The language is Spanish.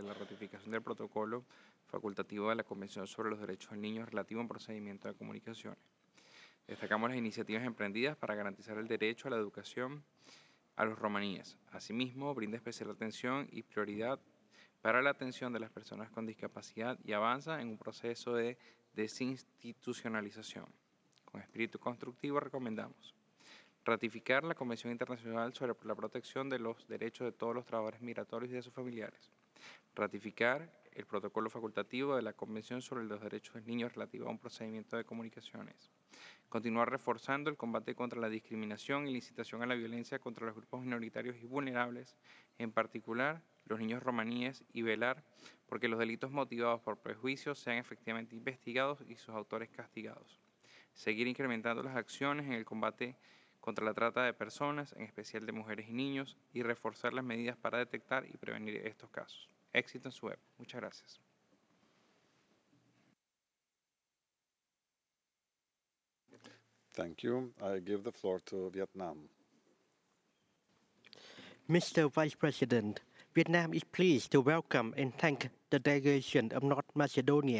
la ratificación del protocolo facultativo de la Convención sobre los Derechos del Niño relativo a un procedimiento de comunicaciones. Destacamos las iniciativas emprendidas para garantizar el derecho a la educación a los romaníes. Asimismo, brinda especial atención y prioridad para la atención de las personas con discapacidad y avanza en un proceso de desinstitucionalización. Con espíritu constructivo recomendamos ratificar la Convención Internacional sobre la Protección de los Derechos de todos los trabajadores migratorios y de sus familiares. Ratificar el protocolo facultativo de la Convención sobre los Derechos del Niño relativo a un procedimiento de comunicaciones. Continuar reforzando el combate contra la discriminación y la incitación a la violencia contra los grupos minoritarios y vulnerables, en particular los niños romaníes, y velar porque los delitos motivados por prejuicios sean efectivamente investigados y sus autores castigados. Seguir incrementando las acciones en el combate contra la trata de personas, en especial de mujeres y niños, y reforzar las medidas para detectar y prevenir estos casos. Éxito en su web. Muchas gracias. Thank you. I give the floor to Vietnam. Mr. Vice President, Vietnam is pleased to welcome and thank the delegation of North Macedonia